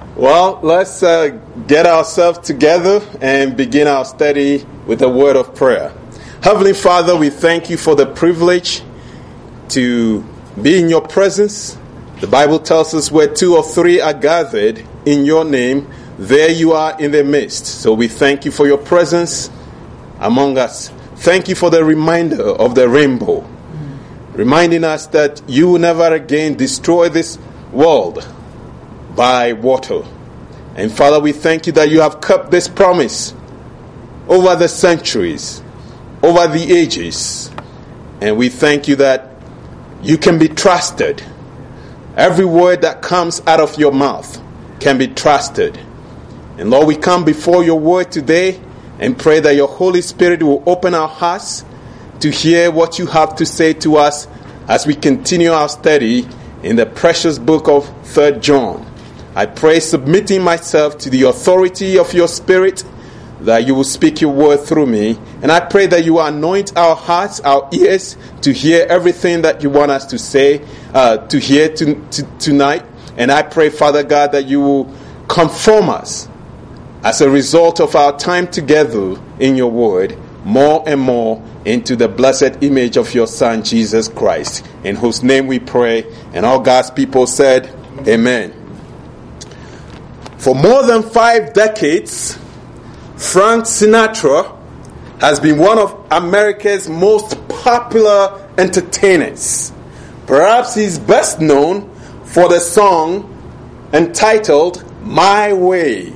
Well, let's get ourselves together and begin our study with a word of prayer. Heavenly Father, we thank you for the privilege to be in your presence. The Bible tells us where 2 or 3 are gathered in your name, there you are in the midst. So we thank you for your presence among us. Thank you for the reminder of the rainbow, reminding us that you will never again destroy this world by water. And Father, we thank you that you have kept this promise over the centuries, over the ages. And we thank you that you can be trusted. Every word that comes out of your mouth can be trusted. And Lord, we come before your word today and pray that your Holy Spirit will open our hearts to hear what you have to say to us as we continue our study in the precious book of 3 John. I pray, submitting myself to the authority of your Spirit, that you will speak your word through me. And I pray that you will anoint our hearts, our ears, to hear everything that you want us to say, to hear tonight. And I pray, Father God, that you will conform us as a result of our time together in your word, more and more into the blessed image of your Son, Jesus Christ, in whose name we pray. And all God's people said, Amen. For more than 5 decades, Frank Sinatra has been one of America's most popular entertainers. Perhaps he's best known for the song entitled My Way.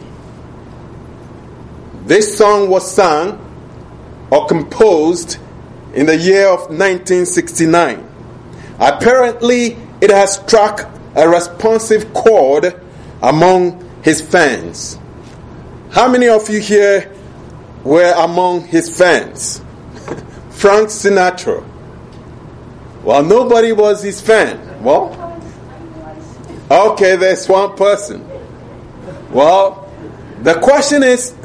This song was sung or composed in the year of 1969. Apparently, it has struck a responsive chord among his fans. How many of you here were among his fans? Frank Sinatra. Well, nobody was his fan. Well, okay, there's one person. Well, the question is,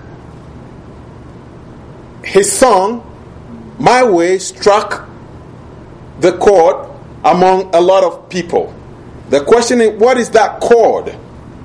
his song, My Way, struck the chord among a lot of people. The question is, what is that chord?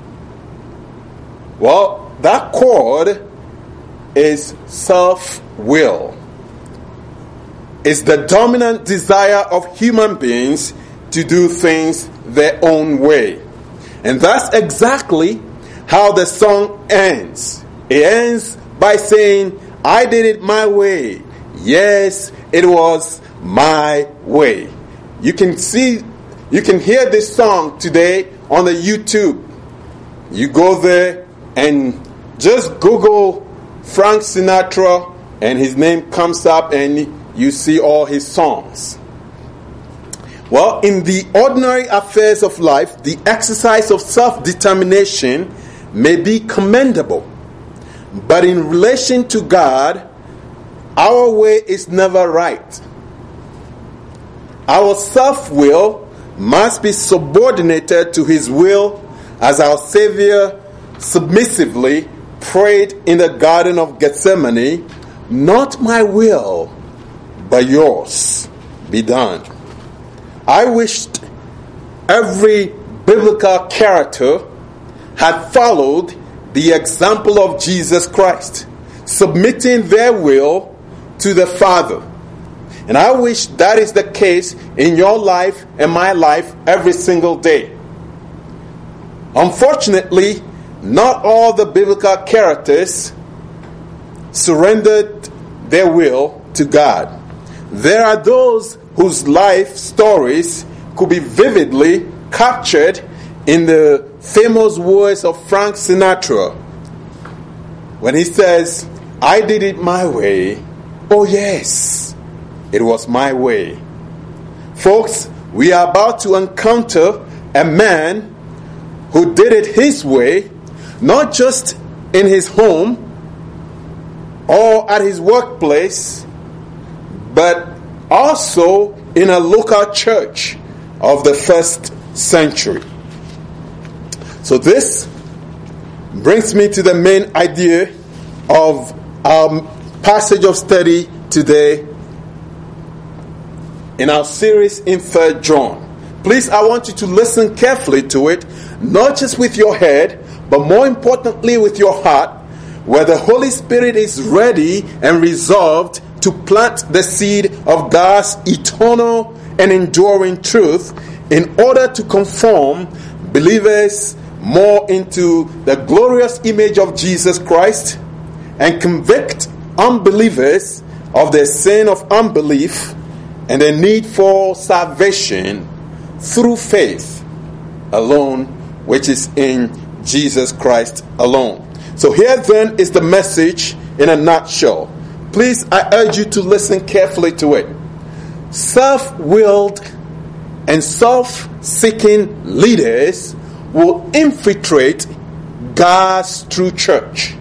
Well, that chord is self-will. It's the dominant desire of human beings to do things their own way. And that's exactly how the song ends. It ends by saying, I did it my way. Yes, it was my way. You can hear this song today on the YouTube. You go there and just Google Frank Sinatra and his name comes up and you see all his songs. Well, in the ordinary affairs of life, the exercise of self-determination may be commendable. But in relation to God, our way is never right. Our self-will must be subordinated to his will, as our Savior submissively prayed in the Garden of Gethsemane, not my will, but yours be done. I wished every biblical character had followed the example of Jesus Christ, submitting their will to the Father. And I wish that is the case in your life and my life every single day. Unfortunately, not all the biblical characters surrendered their will to God. There are those whose life stories could be vividly captured in the famous words of Frank Sinatra when he says, I did it my way. Oh yes, it was my way. Folks, we are about to encounter a man who did it his way, not just in his home or at his workplace, but also in a local church of the 1st century. So this brings me to the main idea of our passage of study today in our series in 3 John. Please, I want you to listen carefully to it, not just with your head, but more importantly with your heart, where the Holy Spirit is ready and resolved to plant the seed of God's eternal and enduring truth in order to conform believers more into the glorious image of Jesus Christ and convict unbelievers of their sin of unbelief and the need for salvation through faith alone, which is in Jesus Christ alone. So here then is the message in a nutshell. Please, I urge you to listen carefully to it. Self-willed and self-seeking leaders will infiltrate God's true church.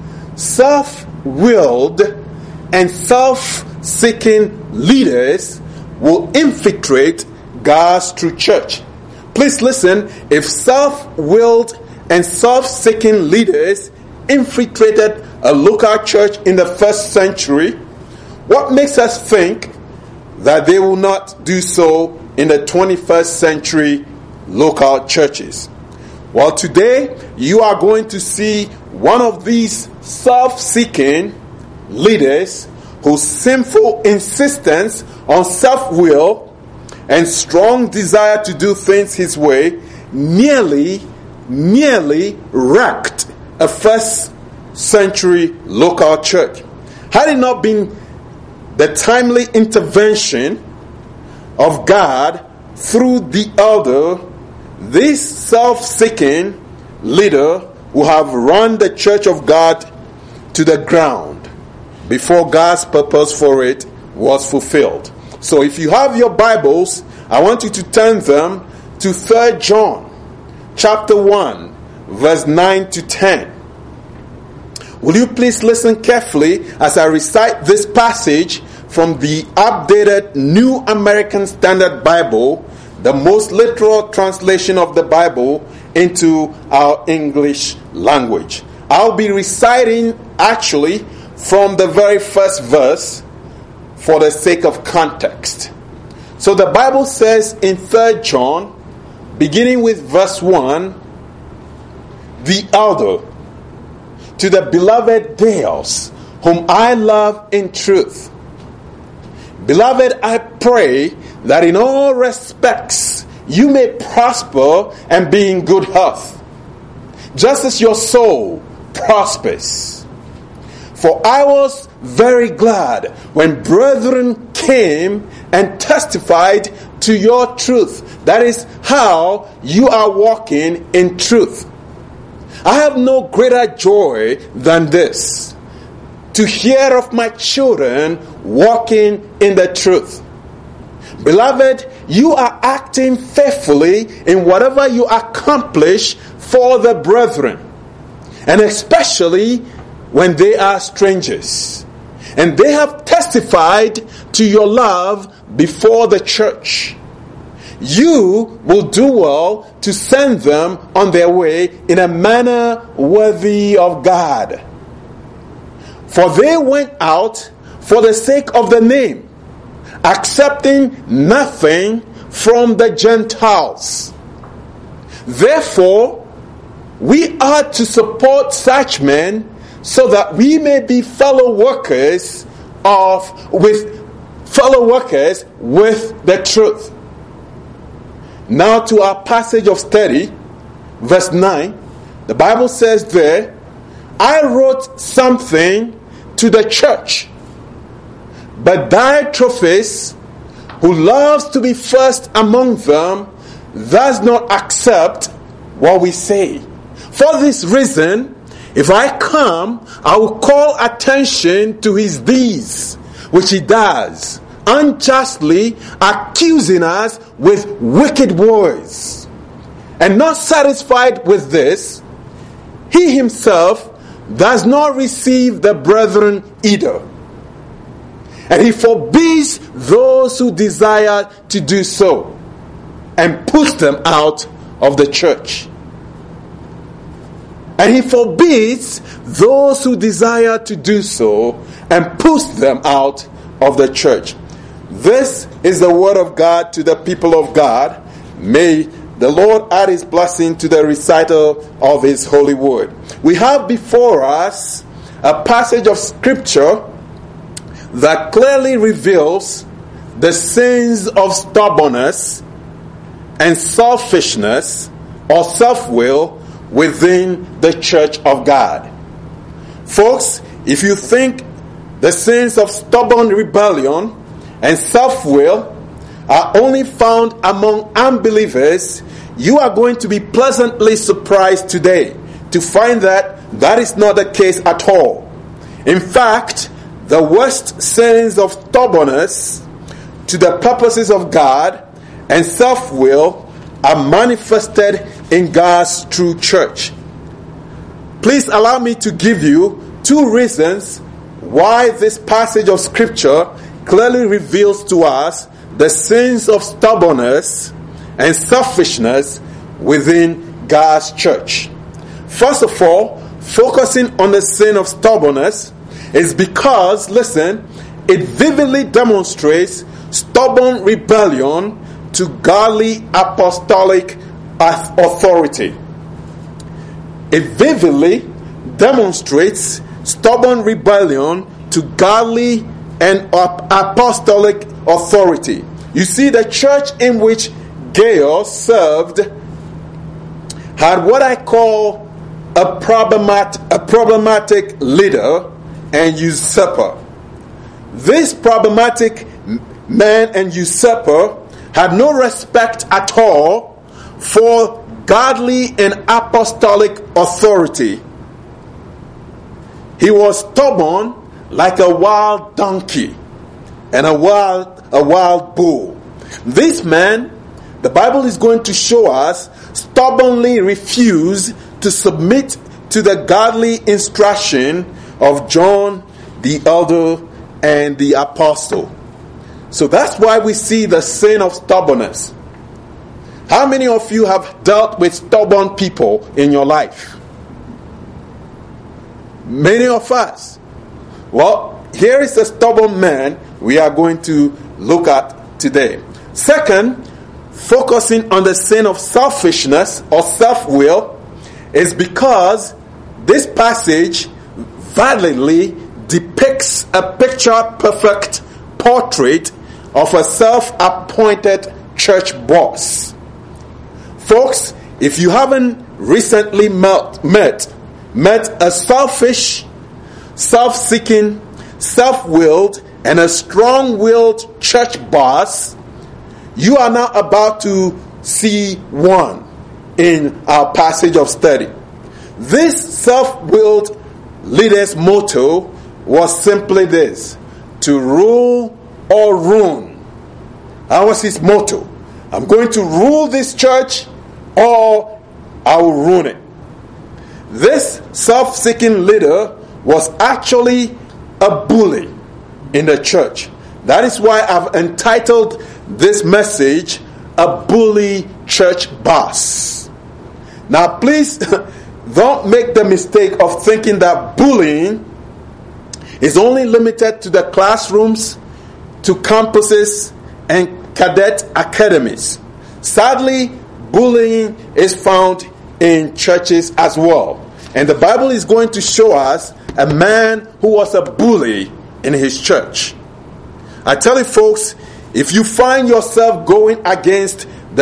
Self-willed and self-seeking leaders will infiltrate God's true church. Please listen, if self-willed and self-seeking leaders infiltrated a local church in the first century, what makes us think that they will not do so in the 21st century local churches? Well, today you are going to see one of these self-seeking leaders whose sinful insistence on self-will and strong desire to do things his way nearly wrecked a first century local church. Had it not been the timely intervention of God through the elder, this self-seeking leader would have run the church of God to the ground before God's purpose for it was fulfilled. So if you have your Bibles, I want you to turn them to 3 John chapter 1 verse 9 to 10. Will you please listen carefully as I recite this passage from the updated New American Standard Bible, the most literal translation of the Bible into our English language. I'll be reciting actually from the very first verse for the sake of context. So the Bible says in 3 John, beginning with verse 1, the elder, to the beloved Deus, whom I love in truth. Beloved, I pray that in all respects you may prosper and be in good health, just as your soul prospers. For I was very glad when brethren came and testified to your truth. That is how you are walking in truth. I have no greater joy than this, to hear of my children walking in the truth. Beloved, you are acting faithfully in whatever you accomplish for the brethren, and especially when they are strangers. And they have testified to your love before the church. You will do well to send them on their way in a manner worthy of God. For they went out for the sake of the name, accepting nothing from the Gentiles. Therefore, we are to support such men so that we may be fellow workers with the truth. Now to our passage of study, verse 9. The Bible says there, I wrote something to the church, but Diotrephes, who loves to be first among them, does not accept what we say. For this reason, if I come, I will call attention to his deeds, which he does, unjustly accusing us with wicked words. And not satisfied with this, he himself does not receive the brethren either. And he forbids those who desire to do so, and puts them out of the church. And he forbids those who desire to do so, and puts them out of the church. This is the word of God to the people of God. May the Lord add his blessing to the recital of his holy word. We have before us a passage of scripture that clearly reveals the sins of stubbornness and selfishness or self-will within the church of God. Folks, if you think the sins of stubborn rebellion and self-will are only found among unbelievers, you are going to be pleasantly surprised today to find that that is not the case at all. In fact, the worst sins of stubbornness to the purposes of God and self-will are manifested in God's true church. Please allow me to give you 2 reasons why this passage of scripture clearly reveals to us the sins of stubbornness and selfishness within God's church. First of all, focusing on the sin of stubbornness is because, listen, it vividly demonstrates stubborn rebellion to godly apostolic authority. It vividly demonstrates stubborn rebellion to godly and apostolic authority. You see, the church in which Gaius served had what I call a problematic leader and usurper. This problematic man and usurper had no respect at all for godly and apostolic authority. He was stubborn like a wild donkey and a wild bull. This man, the Bible is going to show us, stubbornly refused to submit to the godly instruction of John the elder and the apostle. So that's why we see the sin of stubbornness. How many of you have dealt with stubborn people in your life? Many of us. Well, here is a stubborn man we are going to look at today. Second, focusing on the sin of selfishness or self-will is because this passage validly depicts a picture-perfect portrait of a self-appointed church boss. Folks, if you haven't recently met a selfish, self-seeking, self-willed, and a strong-willed church boss, you are now about to see one in our passage of study. This self-willed leader's motto was simply this: to rule or ruin. That was his motto. I'm going to rule this church or I will ruin it. This self-seeking leader was actually a bully in the church. That is why I've entitled this message, A Bully Church Boss. Now please don't make the mistake of thinking that bullying is only limited to the classrooms, to campuses, and cadet academies. Sadly, bullying is found in churches as well. And the Bible is going to show us a man who was a bully in his church. I tell you folks, if you find yourself going against the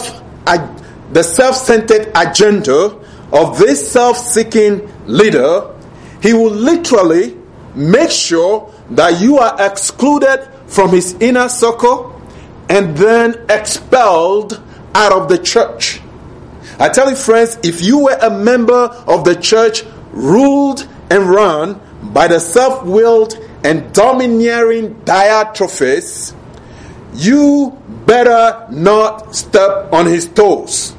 self-centered agenda of this self-seeking leader, he will literally make sure that you are excluded from his inner circle and then expelled out of the church. I tell you friends, if you were a member of the church ruled and run by the self-willed and domineering Diotrephes, you better not step on his toes.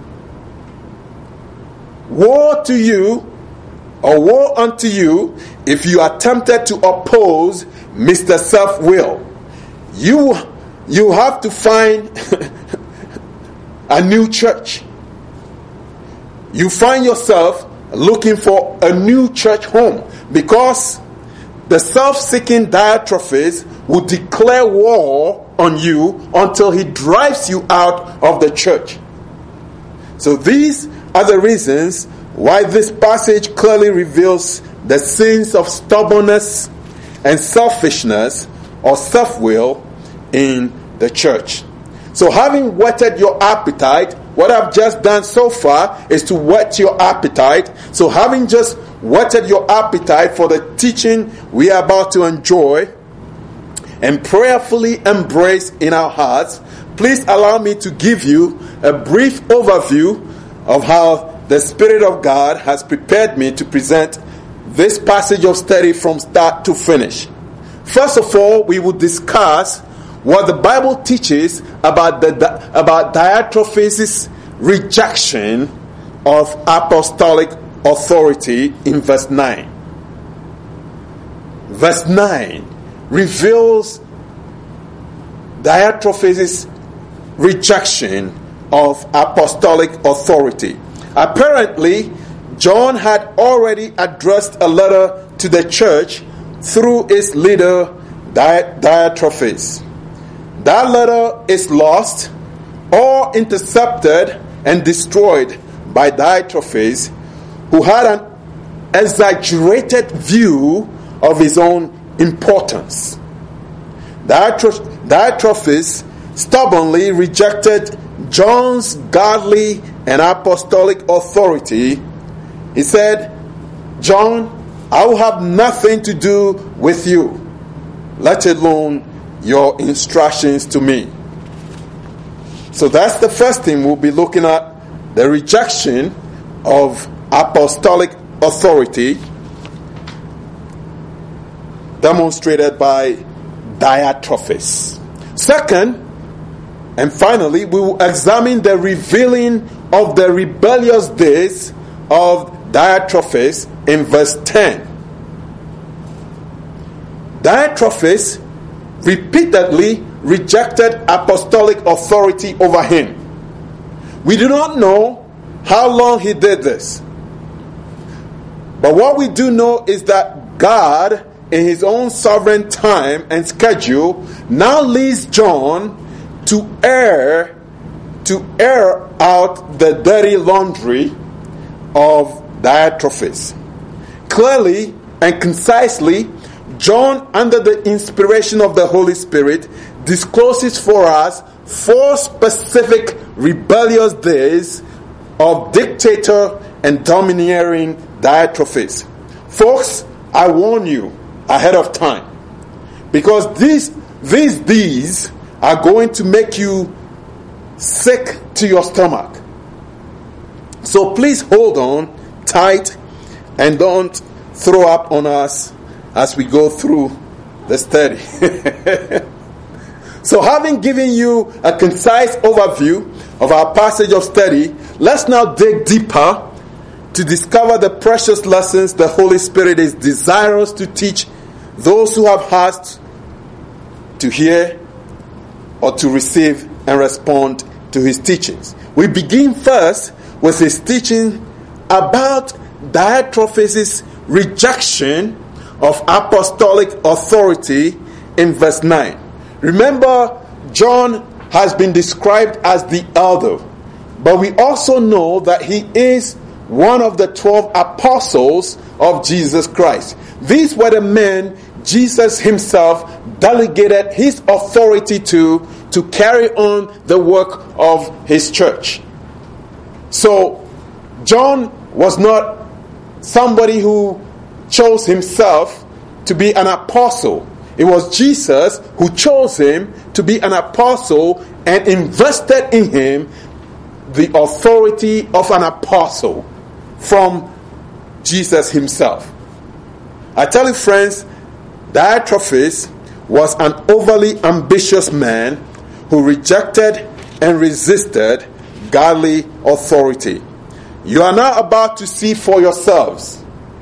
Woe to you, or woe unto you, if you are tempted to oppose Mr. Self-Will. You have to find a new church. You find yourself looking for a new church home, because the self-seeking Diotrephes will declare war on you until he drives you out of the church. So these are the reasons why this passage clearly reveals the sins of stubbornness and selfishness or self-will in the church. So having whetted your appetite, what I've just done so far is to whet your appetite. So having just whetted your appetite for the teaching we are about to enjoy and prayerfully embrace in our hearts, please allow me to give you a brief overview of how the Spirit of God has prepared me to present this passage of study from start to finish. First of all, we will discuss what the Bible teaches about Diotrephes' rejection of apostolic authority in verse 9. Verse 9 reveals Diotrephes' rejection of apostolic authority. Apparently, John had already addressed a letter to the church through its leader Diotrephes. That letter is lost or intercepted and destroyed by Diotrephes, who had an exaggerated view of his own importance. Diotrephes stubbornly rejected John's godly and apostolic authority. He said, "John, I will have nothing to do with you, let alone your instructions to me." So that's the first thing we'll be looking at, the rejection of apostolic authority demonstrated by Diotrephes. Second, and finally, we will examine the revealing of the rebellious days of Diotrephes in verse 10. Diotrephes repeatedly rejected apostolic authority over him. We do not know how long he did this. But what we do know is that God, in his own sovereign time and schedule, now leads John to air out the dirty laundry of Diotrephes. Clearly and concisely, John, under the inspiration of the Holy Spirit, discloses for us 4 specific rebellious days of dictator and domineering Diotrephes. Folks, I warn you ahead of time, because these are going to make you sick to your stomach. So please hold on tight and don't throw up on us as we go through the study. So having given you a concise overview of our passage of study, let's now dig deeper to discover the precious lessons the Holy Spirit is desirous to teach those who have hearts to hear or to receive and respond to his teachings. We begin first with his teaching about Diotrephes' rejection of apostolic authority in verse 9. Remember, John has been described as the elder, but we also know that he is one of the 12 apostles of Jesus Christ. These were the men Jesus himself delegated his authority to carry on the work of his church. So, John was not somebody who chose himself to be an apostle. It was Jesus who chose him to be an apostle and invested in him the authority of an apostle from Jesus himself. I tell you, friends, Diotrephes was an overly ambitious man who rejected and resisted godly authority. You are now about to see for yourselves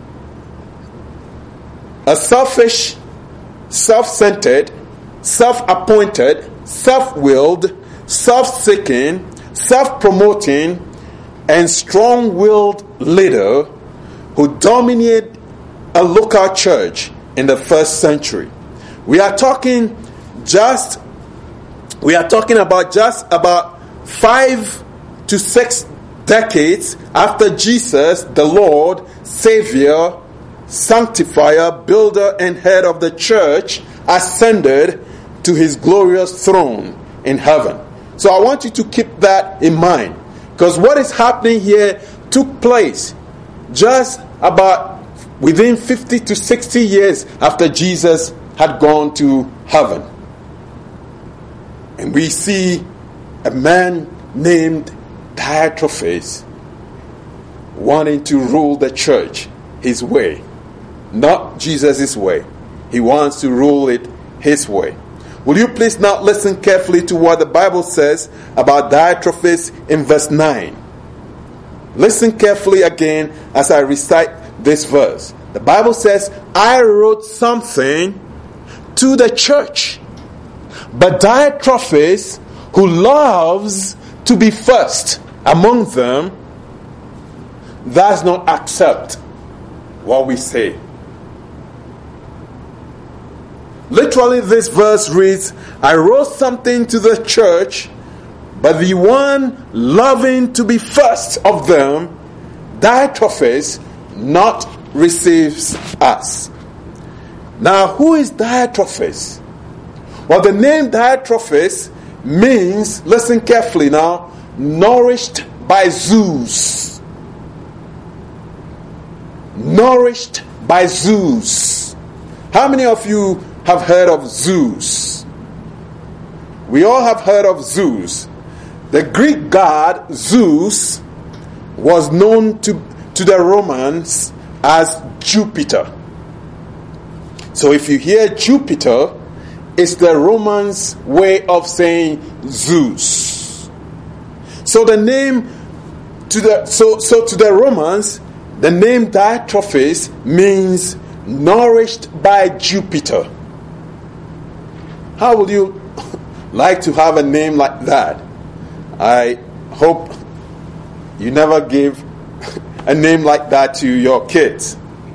a selfish, self-centered, self-appointed, self-willed, self-seeking, self-promoting, and strong-willed leader who dominated a local church in the first century. We are talking about just about 5 to 6 decades after Jesus, the Lord, Savior, Sanctifier, Builder, and Head of the church, ascended to his glorious throne in heaven. So I want you to keep that in mind, because what is happening here took place just about within 50 to 60 years after Jesus had gone to heaven. And we see a man named Diotrephes wanting to rule the church his way, not Jesus' way. He wants to rule it his way. Will you please now listen carefully to what the Bible says about Diotrephes in verse 9. Listen carefully again as I recite this verse. The Bible says, I wrote something to the church, but Diotrephes, who loves to be first among them, does not accept what we say. Literally, this verse reads, I wrote something to the church, but the one loving to be first of them, Diotrephes, not receives us. Now, who is Diotrephes? Well, the name Diotrephes means, listen carefully now, nourished by Zeus. Nourished by Zeus. How many of you have heard of Zeus? We all have heard of Zeus. The Greek god Zeus was known to the Romans as Jupiter. So if you hear Jupiter, it's the Romans' way of saying Zeus. So the name to the Romans, the name Diotrephes means nourished by Jupiter. How would you like to have a name like that? I hope you never give a name like that to your kids.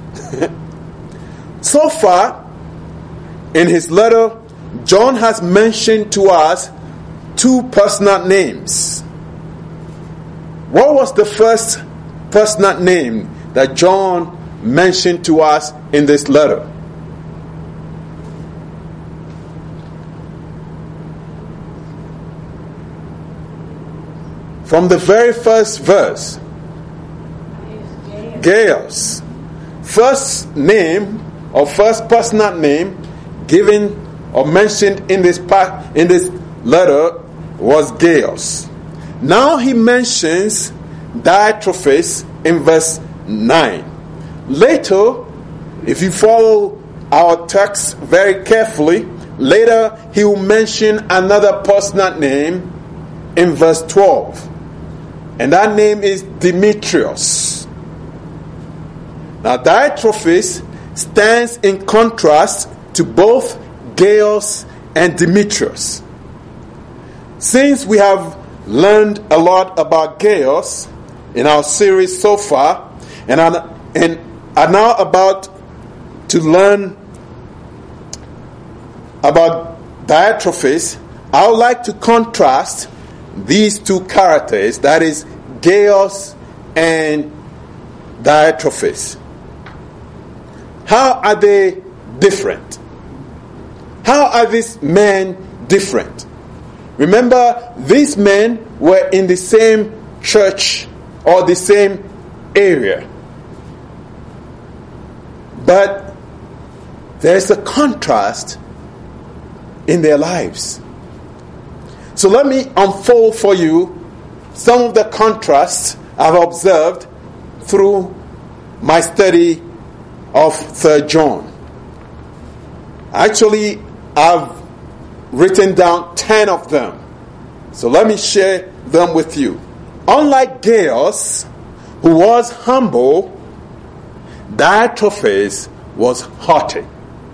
So far, in his letter, John has mentioned to us two personal names. What was the first personal name that John mentioned to us in this letter? From the very first verse, Gaius. First name or first personal name given or mentioned in this letter was Gaius. Now he mentions Diotrephes in verse 9. Later, if you follow our text very carefully, later he will mention another personal name in verse 12. And that name is Demetrius. Now Diotrephes stands in contrast to both Gaius and Demetrius. Since we have learned a lot about Gaius in our series so far, and are now about to learn about Diotrephes, I would like to contrast these two characters, that is Gaius and Diotrephes. How are they different? How are these men different? Remember, these men were in the same church or the same area. But there's a contrast in their lives. So let me unfold for you some of the contrasts I've observed through my study of 3 John. Actually, I've written down 10 of them. So let me share them with you. Unlike Gaius, who was humble, Diotrephes was haughty.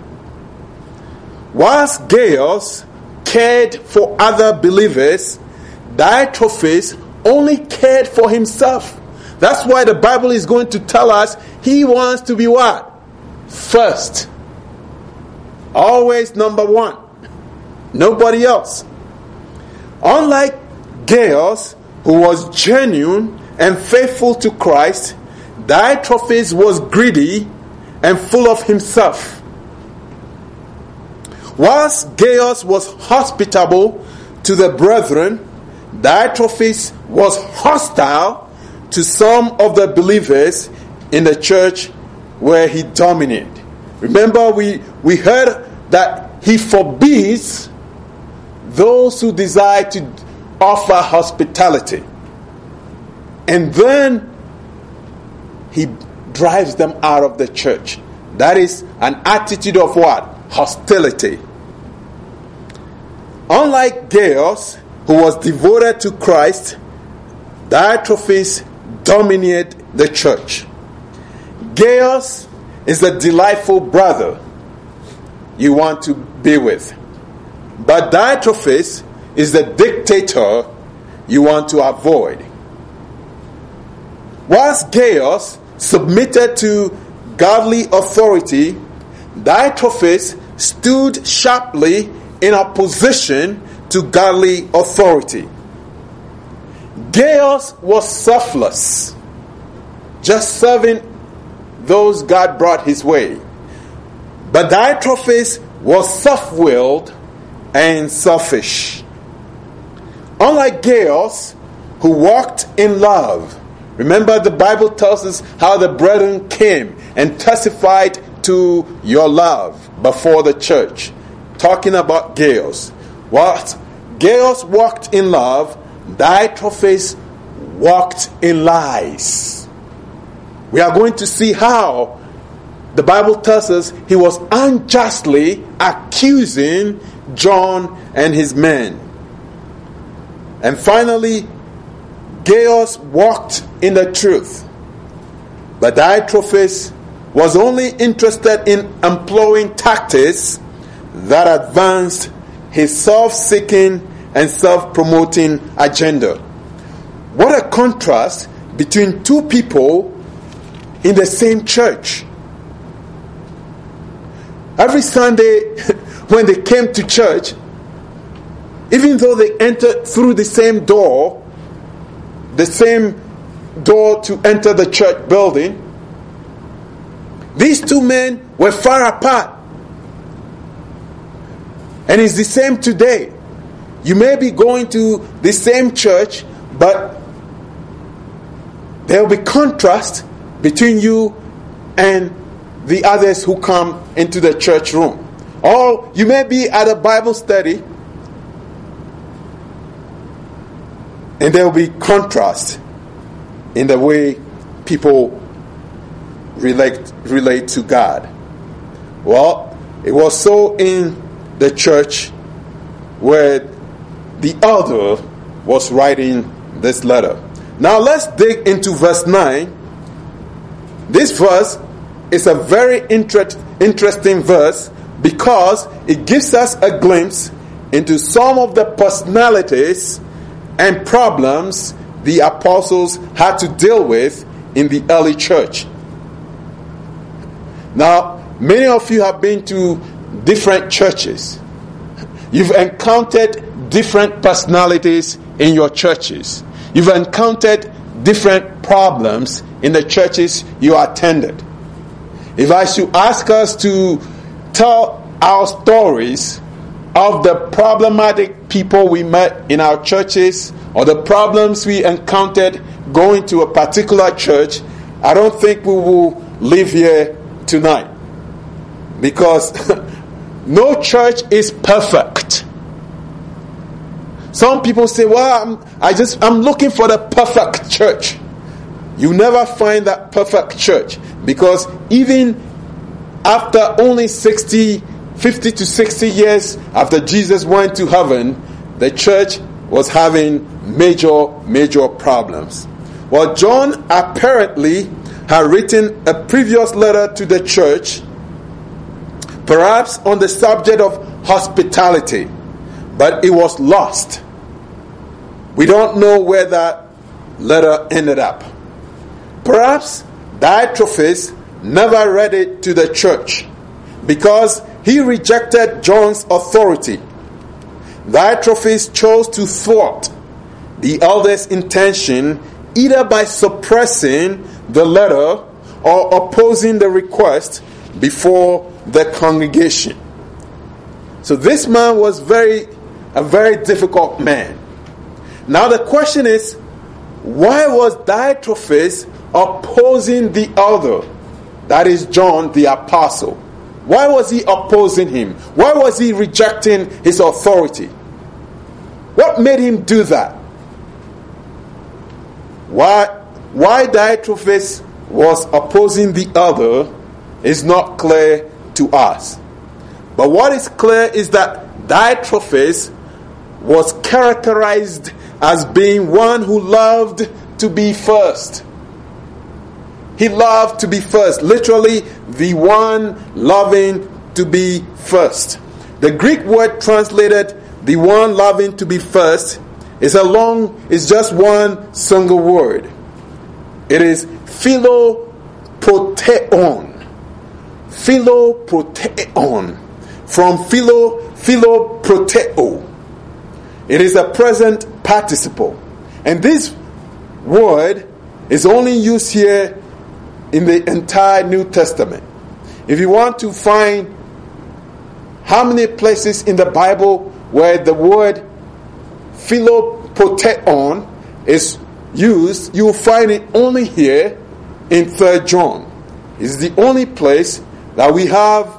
Whilst Gaius cared for other believers, Diotrephes only cared for himself. That's why the Bible is going to tell us he wants to be what? First. Always number one. Nobody else. Unlike Gaius, who was genuine and faithful to Christ, Diotrephes was greedy and full of himself. Whilst Gaius was hospitable to the brethren, Diotrephes was hostile to some of the believers in the church where he dominated. Remember, we heard that he forbids those who desire to offer hospitality. And then he drives them out of the church. That is an attitude of what? Hostility. Unlike Gaius, who was devoted to Christ, Diotrephes dominated the church. Gaius is a delightful brother you want to be with. But Diotrephes is the dictator you want to avoid. Whilst Gaius submitted to godly authority, Diotrephes stood sharply in opposition to godly authority. Gaius was selfless, just serving those God brought his way. But Diotrephes was self-willed and selfish. Unlike Gaius, who walked in love. Remember, the Bible tells us how the brethren came and testified to your love before the church. Talking about Gaius. Whilst Gaius walked in love, Diotrephes walked in lies. We are going to see how the Bible tells us he was unjustly accusing John and his men. And finally, Gaius walked in the truth. But Diotrephes was only interested in employing tactics that advanced his self-seeking and self-promoting agenda. What a contrast between two people in the same church. Every Sunday when they came to church, even though they entered through the same door to enter the church building, these two men were far apart. And it's the same today. You may be going to the same church, but there will be contrast between you and the others who come into the church room. Or you may be at a Bible study, and there will be contrast in the way people relate to God. Well, it was so in the church where the elder was writing this letter. Now let's dig into verse 9. This verse is a very interesting verse because it gives us a glimpse into some of the personalities and problems the apostles had to deal with in the early church. Now, many of you have been to different churches. You've encountered different personalities in your churches. You've encountered different problems in the churches you attended. If I should ask us to tell our stories of the problematic people we met in our churches or the problems we encountered going to a particular church, I don't think we will live here tonight. Because no church is perfect. Some people say, well, I'm looking for the perfect church. You never find that perfect church, because even after only 50 to 60 years after Jesus went to heaven, the church was having major problems. Well, John apparently had written a previous letter to the church, perhaps on the subject of hospitality, but it was lost. We don't know where that letter ended up. Perhaps Diotrephes never read it to the church because he rejected John's authority. Diotrephes chose to thwart the elder's intention either by suppressing the letter or opposing the request before the congregation. So this man was a very difficult man. Now the question is, why was Diotrephes opposing the other? That is John the Apostle. Why was he opposing him? Why was he rejecting his authority? What made him do that? Why Diotrephes was opposing the other is not clear to us. But what is clear is that Diotrephes was characterized as being one who loved to be first. He loved to be first. Literally, the one loving to be first. The Greek word translated the one loving to be first is just one single word. It is philoproteon. Philoproteon. From philoproteo. It is a present participle. And this word is only used here in the entire New Testament. If you want to find how many places in the Bible where the word philoproteon is used, you will find it only here in 3 John. It's the only place that we have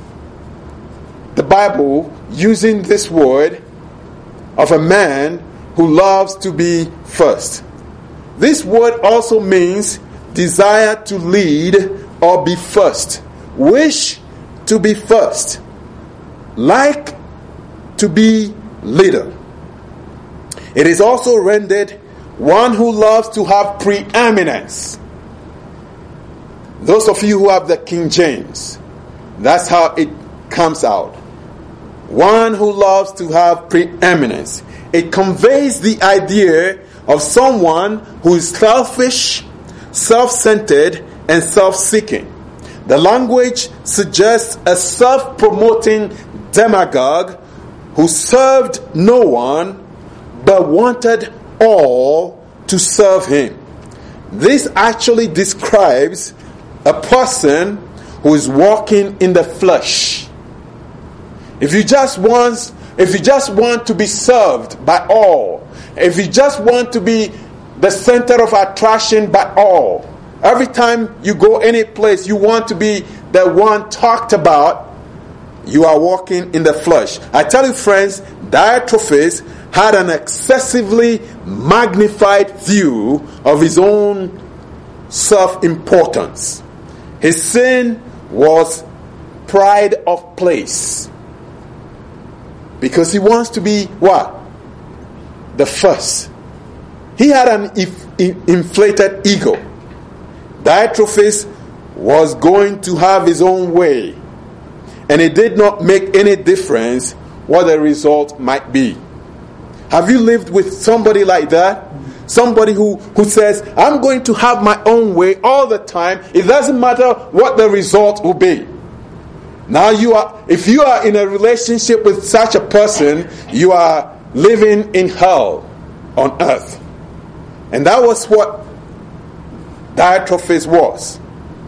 the Bible using this word of a man who loves to be first. This word also means desire to lead or be first, wish to be first, like to be leader. It is also rendered one who loves to have preeminence. Those of you who have the King James, that's how it comes out. One who loves to have preeminence. It conveys the idea of someone who is selfish, self-centered, and self-seeking. The language suggests a self-promoting demagogue who served no one but wanted all to serve him. This actually describes a person who is walking in the flesh. If you just want to be served by all, if you just want to be the center of attraction by all, every time you go any place you want to be the one talked about, you are walking in the flesh. I tell you, friends, Diotrephes had an excessively magnified view of his own self-importance. His sin was pride of place. Because he wants to be what? The first. He had an inflated ego. Diotrephes was going to have his own way. And it did not make any difference what the result might be. Have you lived with somebody like that? Somebody who says, I'm going to have my own way all the time. It doesn't matter what the result will be. Now if you are in a relationship with such a person, you are living in hell on earth. And that was what Diotrephes was.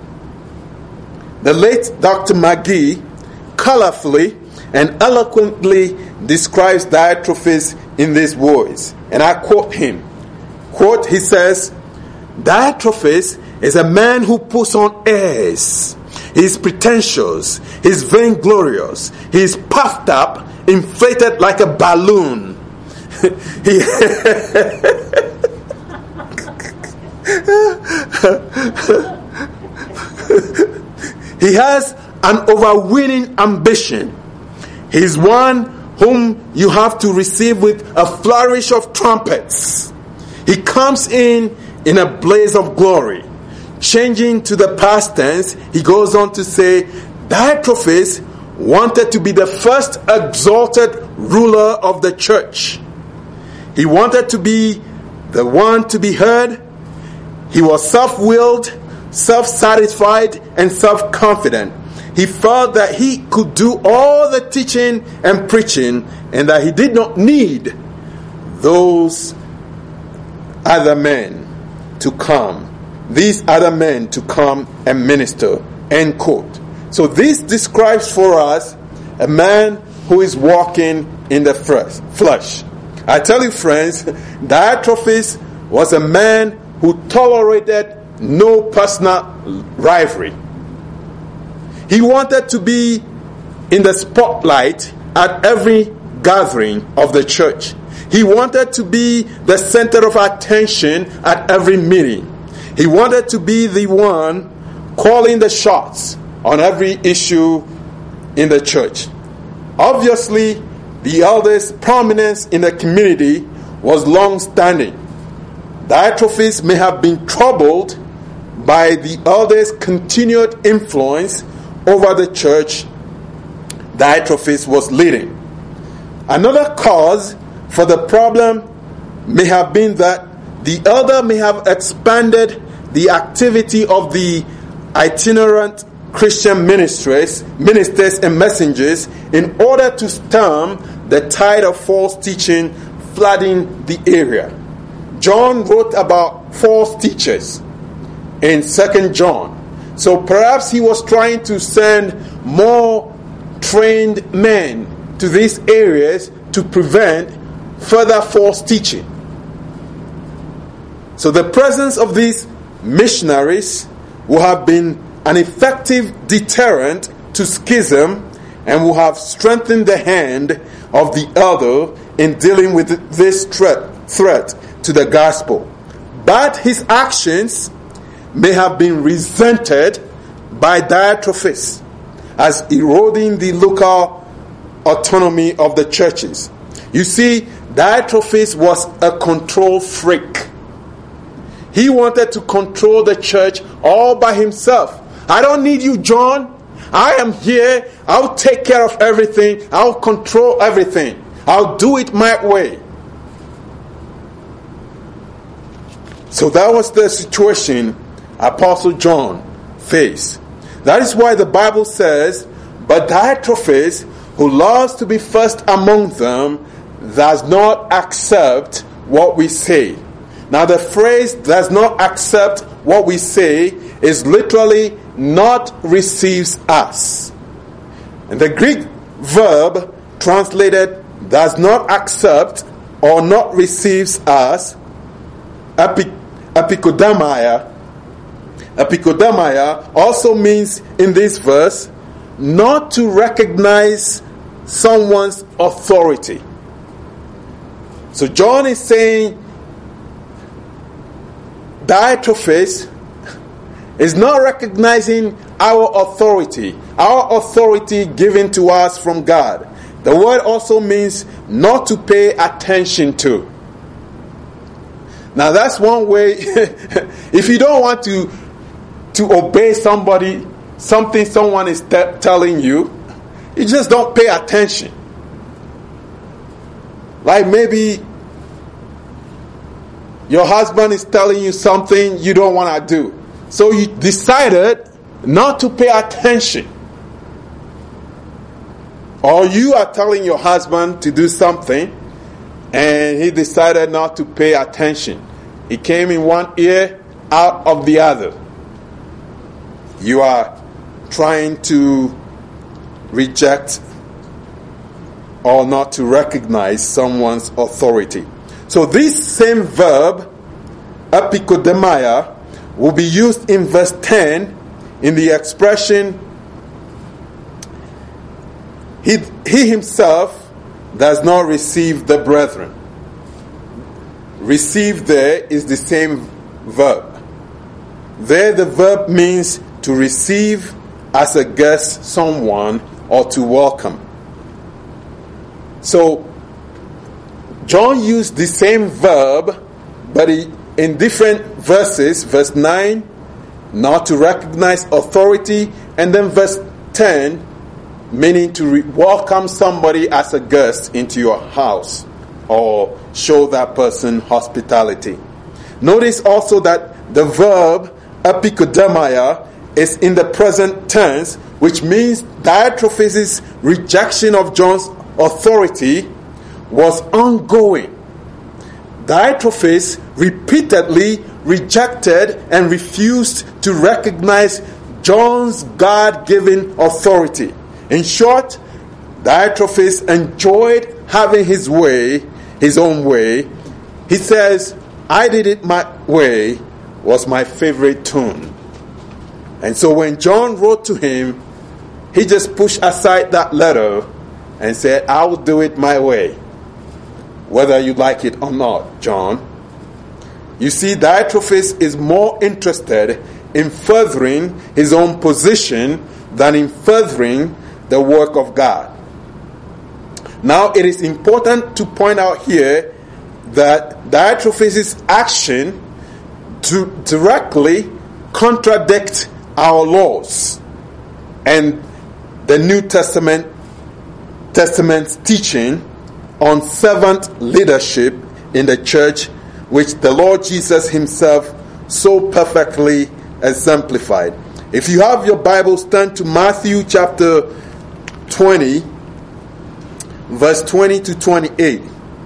The late Dr. McGee colorfully and eloquently describes Diotrephes in these words. And I quote him. Quote, he says, Diotrephes is a man who puts on airs. He's pretentious. He's vainglorious. He's puffed up, inflated like a balloon. He has an overweening ambition. He's one whom you have to receive with a flourish of trumpets. He comes in a blaze of glory. Changing to the past tense, he goes on to say, Diotrephes wanted to be the first exalted ruler of the church. He wanted to be the one to be heard. He was self-willed, self-satisfied, and self-confident. He felt that he could do all the teaching and preaching and that he did not need those other men. to come. These other men to come and minister. End quote. So this describes for us a man who is walking in the flesh. I tell you, friends, Diotrephes was a man who tolerated no personal rivalry. He wanted to be in the spotlight at every gathering of the church. He wanted to be the center of attention at every meeting. He wanted to be the one calling the shots on every issue in the church. Obviously, the elders' prominence in the community was long-standing. Diotrephes may have been troubled by the elders' continued influence over the church Diotrephes was leading. Another cause for the problem may have been that the elder may have expanded the activity of the itinerant Christian ministers and messengers in order to stem the tide of false teaching flooding the area. John wrote about false teachers in 2 John. So perhaps he was trying to send more trained men to these areas to prevent further false teaching. So the presence of these missionaries will have been an effective deterrent to schism and will have strengthened the hand of the elder in dealing with this threat to the gospel. But his actions may have been resented by Diotrephes as eroding the local autonomy of the churches. You see, Diotrephes was a control freak. He wanted to control the church all by himself. I don't need you, John. I am here. I'll take care of everything. I'll control everything. I'll do it my way. So that was the situation Apostle John faced. That is why the Bible says, but Diotrephes, who loves to be first among them, does not accept what we say. Now the phrase does not accept what we say is literally not receives us. And the Greek verb translated does not accept or not receives us, epikodamia. Epikodamia also means in this verse not to recognize someone's authority. So John is saying Diotrephes is not recognizing our authority given to us from God. The word also means not to pay attention to. Now that's one way. If you don't want to obey somebody, something someone is telling you, you just don't pay attention. Like maybe your husband is telling you something you don't want to do. So you decided not to pay attention. Or you are telling your husband to do something and he decided not to pay attention. It came in one ear, out of the other. You are trying to reject or not to recognize someone's authority. So this same verb, epikodemia, will be used in verse 10 in the expression, he himself does not receive the brethren. Receive there is the same verb. There the verb means to receive as a guest someone or to welcome. So John used the same verb, but in different verses. Verse 9, not to recognize authority, and then verse 10, meaning to welcome somebody as a guest into your house or show that person hospitality. Notice also that the verb epikodemia is in the present tense, which means Diotrephes' rejection of John's authority was ongoing. Diotrephes repeatedly rejected and refused to recognize John's God-given authority. In short, Diotrephes enjoyed having his way, his own way. He says, "I did it my way" was my favorite tune. And so when John wrote to him, he just pushed aside that letter and said, "I will do it my way, whether you like it or not, John." You see, Diotrephes is more interested in furthering his own position than in furthering the work of God. Now, it is important to point out here that Diotrephes' action directly contradicts our laws and the New Testament's teaching on servant leadership in the church, which the Lord Jesus himself so perfectly exemplified. If you have your Bibles, turn to Matthew chapter 20, verse 20 to 28.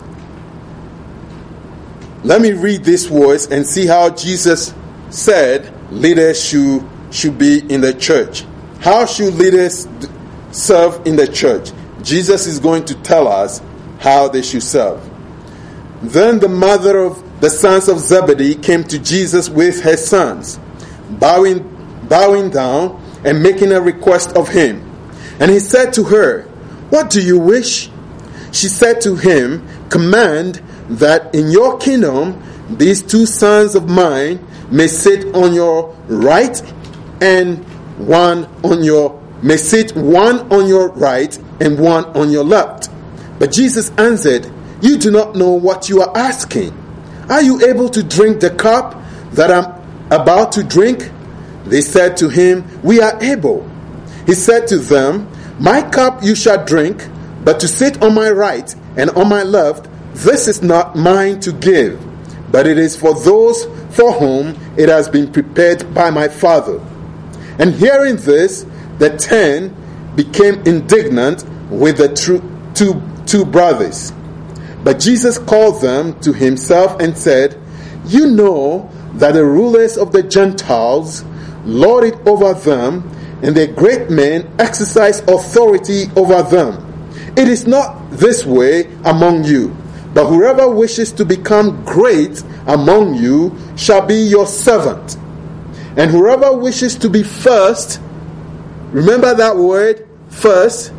Let me read these words and see how Jesus said leaders should be in the church. How should leaders serve in the church? Jesus is going to tell us how they should serve. Then the mother of the sons of Zebedee came to Jesus with her sons, bowing down and making a request of him. And he said to her, "What do you wish?" She said to him, "Command that in your kingdom these two sons of mine may sit on your right and one on your right and one on your left." But Jesus answered, "You do not know what you are asking. Are you able to drink the cup that I'm about to drink?" They said to him, "We are able." He said to them, "My cup you shall drink, but to sit on my right and on my left, this is not mine to give, but it is for those for whom it has been prepared by my Father." And hearing this, the 10 became indignant with the two brothers. But Jesus called them to himself and said, "You know that the rulers of the Gentiles lord it over them, and their great men exercise authority over them. It is not this way among you, but whoever wishes to become great among you shall be your servant. And whoever wishes to be first," remember that word, first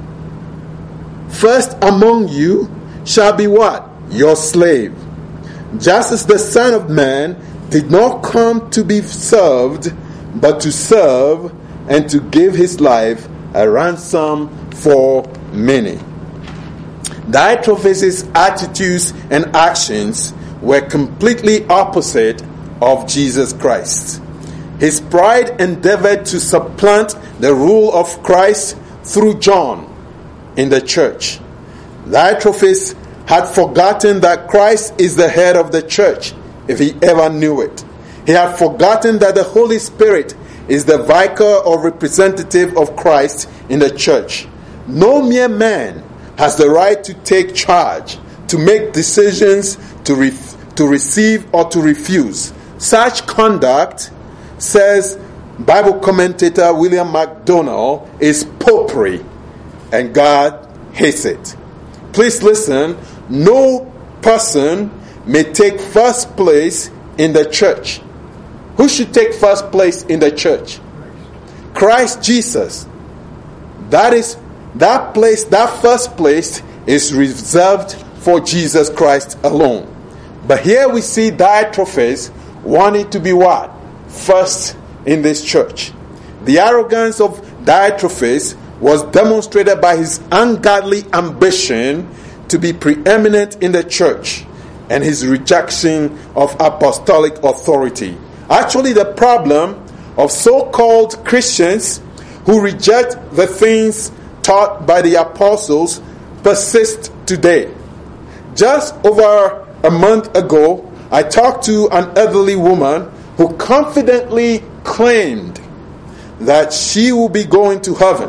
among you shall be what? Your slave. Just as the Son of Man did not come to be served, but to serve and to give his life a ransom for many. Diotrephes' attitudes and actions were completely opposite of Jesus Christ. His pride endeavored to supplant the rule of Christ through John in the church. Diotrephes had forgotten that Christ is the head of the church, if he ever knew it. He had forgotten that the Holy Spirit is the vicar or representative of Christ in the church. No mere man has the right to take charge, to make decisions, to receive or to refuse. Such conduct, says Bible commentator William MacDonald, is popery, and God hates it. Please listen, no person may take first place in the church. Who should take first place in the church? Christ Jesus. That first place is reserved for Jesus Christ alone. But here we see Diotrephes wanting to be what? First in this church. The arrogance of Diotrephes was demonstrated by his ungodly ambition to be preeminent in the church and his rejection of apostolic authority. Actually, the problem of so-called Christians who reject the things taught by the apostles persists today. Just over a month ago, I talked to an elderly woman who confidently claimed that she will be going to heaven.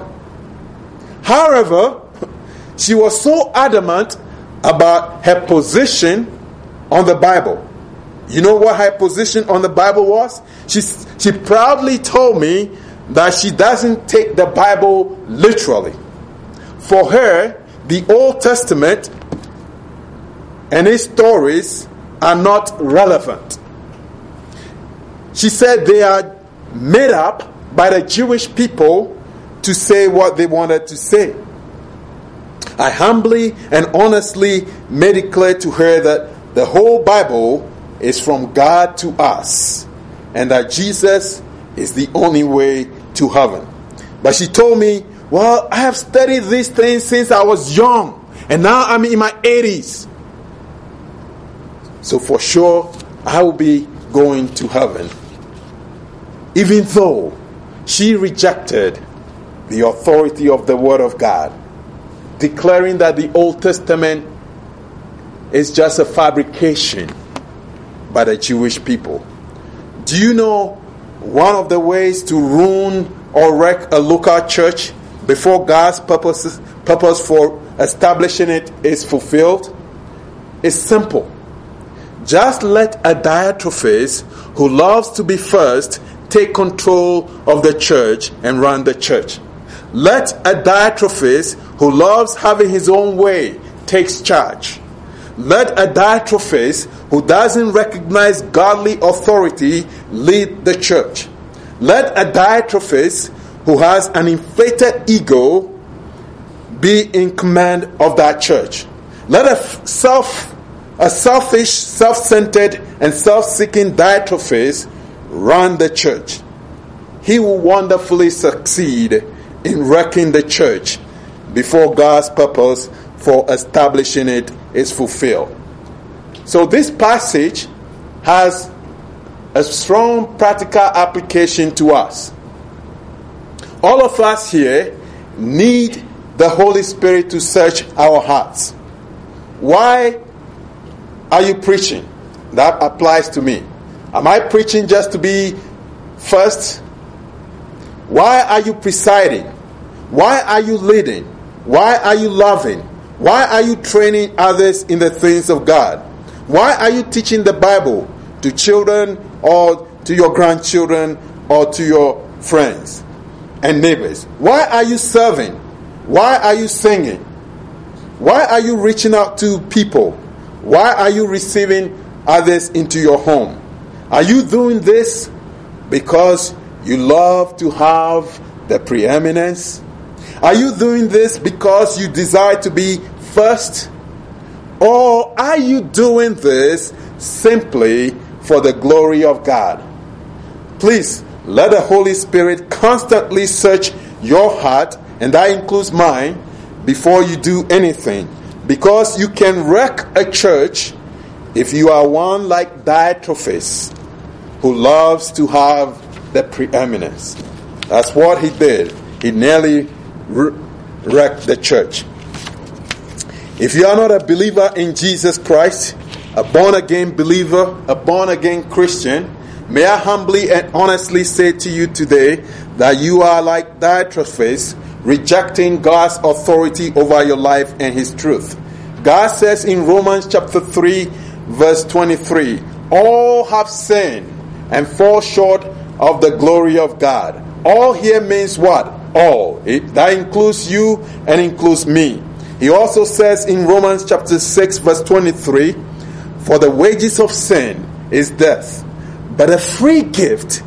However, she was so adamant about her position on the Bible. You know what her position on the Bible was? She proudly told me that she doesn't take the Bible literally. For her, the Old Testament and its stories are not relevant. She said they are made up by the Jewish people to say what they wanted to say. I humbly and honestly made it clear to her that the whole Bible is from God to us, and that Jesus is the only way to heaven. But she told me, well, I have studied these things since I was young, and now I'm in my 80s. So for sure, I will be going to heaven. Even though she rejected the authority of the Word of God, declaring that the Old Testament is just a fabrication by the Jewish people. Do you know one of the ways to ruin or wreck a local church before God's purpose for establishing it is fulfilled? It's simple. Just let a Diotrephes who loves to be first take control of the church and run the church. Let a Diotrephes who loves having his own way takes charge. Let a Diotrephes who doesn't recognize godly authority lead the church. Let a Diotrephes who has an inflated ego be in command of that church. Let a selfish, self-centered, and self-seeking Diotrephes run the church. He will wonderfully succeed in wrecking the church before God's purpose for establishing it is fulfilled. So this passage has a strong practical application to us. All of us here need the Holy Spirit to search our hearts. Why are you preaching? That applies to me. Am I preaching just to be first? Why are you presiding? Why are you leading? Why are you loving? Why are you training others in the things of God? Why are you teaching the Bible to children or to your grandchildren or to your friends and neighbors? Why are you serving? Why are you singing? Why are you reaching out to people? Why are you receiving others into your home? Are you doing this because you love to have the preeminence? Are you doing this because you desire to be first? Or are you doing this simply for the glory of God? Please, let the Holy Spirit constantly search your heart, and that includes mine, before you do anything. Because you can wreck a church if you are one like Diotrephes, who loves to have the preeminence. That's what he did. He nearly wrecked the church. If you are not a believer in Jesus Christ, a born-again believer, a born-again Christian, may I humbly and honestly say to you today that you are like Diotrephes, rejecting God's authority over your life and His truth. God says in Romans chapter 3, verse 23, all have sinned and fall short of the glory of God. All here means what? All. That includes you and includes me. He also says in Romans chapter 6, verse 23, for the wages of sin is death, but the free gift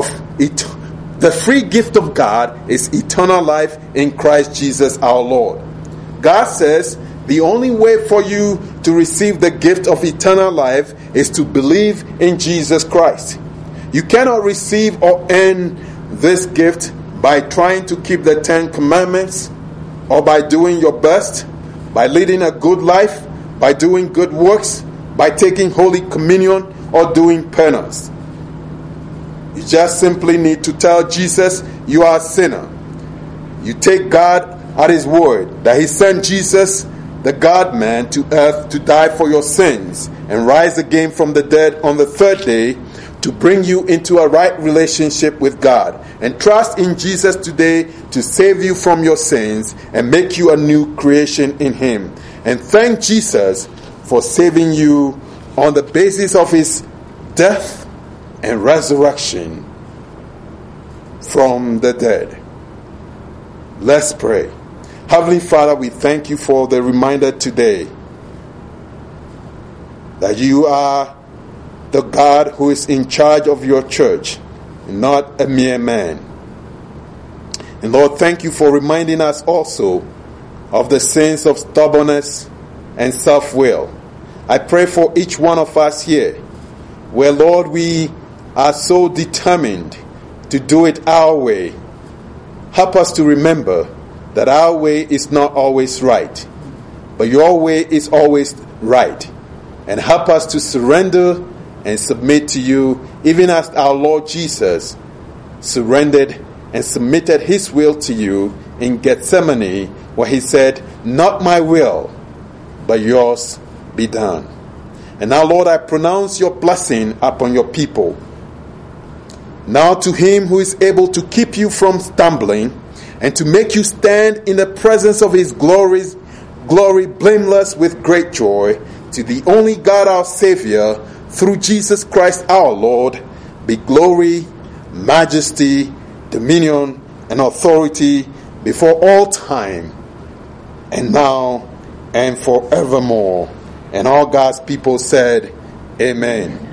of God is eternal life in Christ Jesus our Lord. God says the only way for you to receive the gift of eternal life is to believe in Jesus Christ. You cannot receive or earn this gift by trying to keep the 10 Commandments, or by doing your best, by leading a good life, by doing good works, by taking Holy Communion, or doing penance. You just simply need to tell Jesus you are a sinner. You take God at His word, that He sent Jesus, the God-man, to earth to die for your sins and rise again from the dead on the third day to bring you into a right relationship with God. And trust in Jesus today to save you from your sins and make you a new creation in Him. And thank Jesus for saving you on the basis of His death and resurrection from the dead. Let's pray. Heavenly Father, we thank you for the reminder today that you are the God who is in charge of your church, not a mere man. And Lord, thank you for reminding us also of the sins of stubbornness and self-will. I pray for each one of us here, where, Lord, we are so determined to do it our way. Help us to remember that our way is not always right, but your way is always right. And help us to surrender and submit to you, even as our Lord Jesus surrendered and submitted his will to you in Gethsemane, where he said, "Not my will, but yours be done." And now, Lord, I pronounce your blessing upon your people. Now to him who is able to keep you from stumbling and to make you stand in the presence of his glory blameless with great joy, to the only God our Savior, through Jesus Christ our Lord, be glory, majesty, dominion, and authority before all time, and now, and forevermore. And all God's people said, Amen.